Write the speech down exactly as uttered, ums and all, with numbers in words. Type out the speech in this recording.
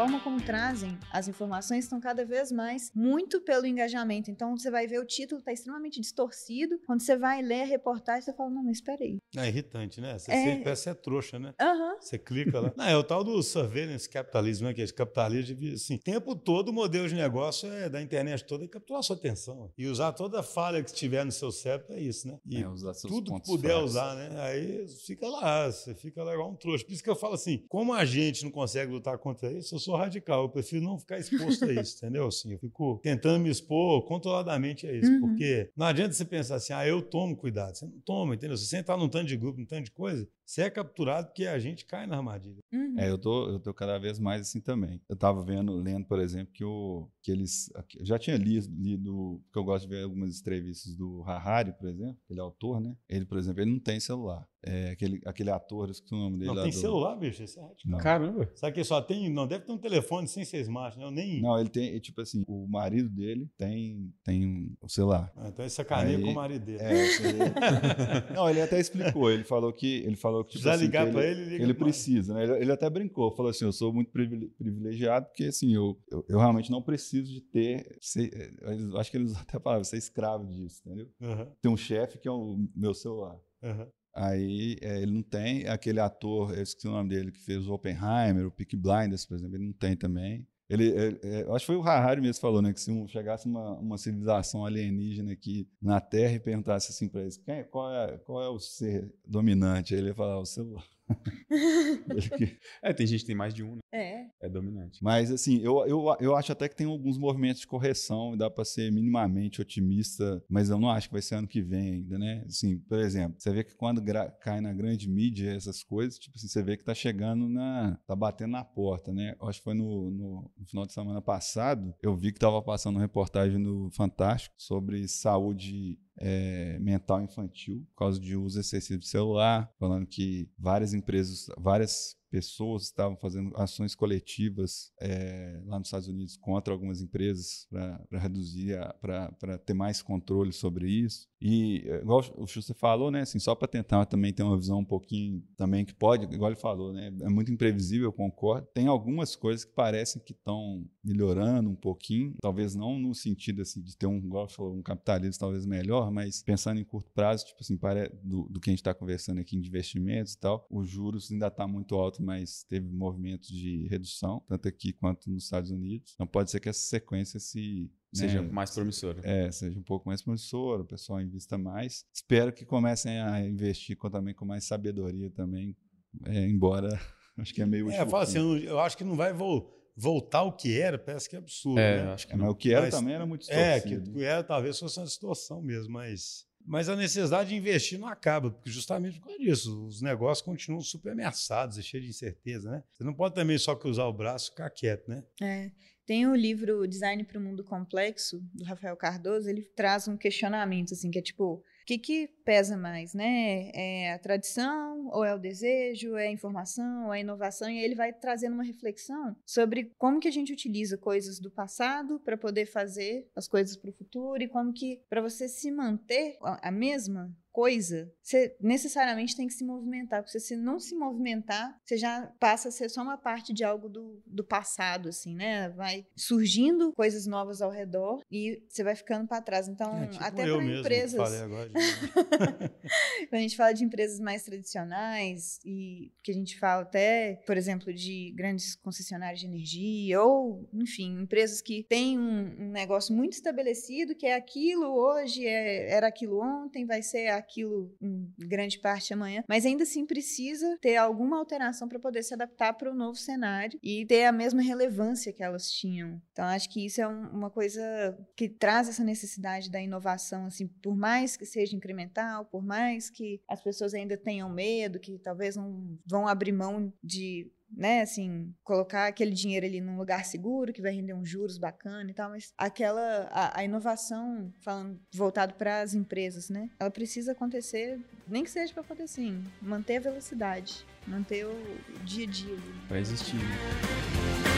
forma como trazem as informações estão cada vez mais muito pelo engajamento. Então, você vai ver o título está extremamente distorcido. Quando você vai ler a reportagem, você fala, não, mas espera aí. É irritante, né? Você É... sempre parece ser trouxa, né? Uhum. Você clica lá. Não, é o tal do surveillance capitalismo, né? Que é esse capitalismo, assim, o tempo todo o modelo de negócio é da internet toda e capturar a sua atenção. E usar toda a falha que tiver no seu cérebro é isso, né? E é, usar seus tudo que pontos puder fracos. usar, né? Aí fica lá, você fica lá igual um trouxa. Por isso que eu falo assim, como a gente não consegue lutar contra isso, eu sou radical, eu prefiro não ficar exposto a isso, entendeu? Assim, eu fico tentando me expor controladamente a isso, uhum. porque não adianta você pensar assim, ah, eu tomo cuidado. Você não toma, entendeu? Se você entrar num tanto de grupo, num tanto de coisa, você é capturado porque a gente cai na armadilha. Uhum. É, eu tô, eu tô cada vez mais assim também. Eu tava vendo, lendo, por exemplo, que, o, que eles... Eu já tinha lido, lido, porque eu gosto de ver algumas entrevistas do Harari, por exemplo, ele é autor, né? Ele, por exemplo, ele não tem celular. É, aquele, aquele ator, eu esqueci o nome dele. Não lá tem do... celular, bicho? Esse é radical. Caramba. Sabe que só tem... Não, deve ter um telefone sem ser smart, né? Eu nem... Não, ele tem, tipo assim, o marido dele tem, tem o celular. Ah, então ele sacaneia Aí, com o marido dele. É, ele... Não, ele até explicou, ele falou que... Ele falou que, tipo, já assim, ligar que pra ele, ele, liga ele pra precisa, né? Ele, ele até brincou, falou assim, eu sou muito privilegiado porque, assim, eu, eu, eu realmente não preciso de ter... Ser, eu acho que eles até falavam, ser escravo disso, entendeu? Uhum. Tem um chefe que é o meu celular. Uhum. Aí é, ele não tem, aquele ator, eu esqueci o nome dele, que fez o Oppenheimer, o Peaky Blinders, por exemplo, ele não tem também. Ele, ele, eu acho que foi o Harari mesmo que falou, né, que se um, chegasse uma, uma civilização alienígena aqui na Terra e perguntasse assim para eles, quem, qual, é, qual é o ser dominante? Aí ele ia falar, o celular. É, tem gente que tem mais de um, né? É. É dominante. Mas, assim, eu, eu, eu acho até que tem alguns movimentos de correção, dá para ser minimamente otimista, mas eu não acho que vai ser ano que vem ainda, né? Assim, por exemplo, você vê que quando cai na grande mídia essas coisas, tipo assim, você vê que tá chegando na... tá batendo na porta, né? Eu acho que foi no, no, no final de semana passado, eu vi que tava passando uma reportagem no Fantástico sobre saúde... É, mental infantil, por causa de uso excessivo de celular, falando que várias empresas, várias pessoas estavam fazendo ações coletivas é, lá nos Estados Unidos contra algumas empresas para reduzir, para ter mais controle sobre isso. E, igual o Schuster falou, né, assim, só para tentar também ter uma visão um pouquinho, também que pode, igual ele falou, né, é muito imprevisível, eu concordo. Tem algumas coisas que parecem que estão melhorando um pouquinho, talvez não no sentido assim, de ter um, igual ele falou, um capitalismo talvez melhor, mas pensando em curto prazo, tipo assim, do, do que a gente está conversando aqui de investimentos e tal, os juros ainda está muito alto, mas teve movimentos de redução, tanto aqui quanto nos Estados Unidos. Então pode ser que essa sequência se... Seja né, mais promissora. É, seja um pouco mais promissora, o pessoal invista mais. Espero que comecem a investir com, também com mais sabedoria também, é, embora acho que é meio... É, fala assim, eu, eu acho que não vai vo voltar ao que era, parece que é absurdo, é, né? Acho que é, mas o que era mas, também era muito distorcido. É, que o que era talvez fosse uma distorção mesmo, mas... Mas a necessidade de investir não acaba, porque justamente por causa disso, os negócios continuam super ameaçados e cheios de incerteza, né? Você não pode também só cruzar o braço e ficar quieto, né? É. Tem o livro Design para o Mundo Complexo, do Rafael Cardoso, ele traz um questionamento, assim, que é tipo, o que, que pesa mais, né? É a tradição, ou é o desejo, é a informação, ou é a inovação? E aí ele vai trazendo uma reflexão sobre como que a gente utiliza coisas do passado para poder fazer as coisas para o futuro e como que, para você se manter a mesma coisa, você necessariamente tem que se movimentar, porque se você não se movimentar, você já passa a ser só uma parte de algo do, do passado, assim, né? Vai surgindo coisas novas ao redor e você vai ficando para trás. Então, é, tipo até eu para mesmo empresas... falei agora de... Quando a gente fala de empresas mais tradicionais e que a gente fala até, por exemplo, de grandes concessionárias de energia ou, enfim, empresas que têm um, um negócio muito estabelecido, que é aquilo hoje, é, era aquilo ontem, vai ser aquilo em grande parte amanhã, mas ainda assim precisa ter alguma alteração para poder se adaptar para o novo cenário e ter a mesma relevância que elas tinham. Então, acho que isso é um, uma coisa que traz essa necessidade da inovação, assim, por mais que seja incremental, por mais que as pessoas ainda tenham medo, que talvez não vão abrir mão de... né, assim, colocar aquele dinheiro ali num lugar seguro, que vai render uns juros bacana e tal, mas aquela, a, a inovação, falando, voltado para as empresas, né, ela precisa acontecer, nem que seja para poder, assim, manter a velocidade, manter o dia a dia ali. Para existir, né?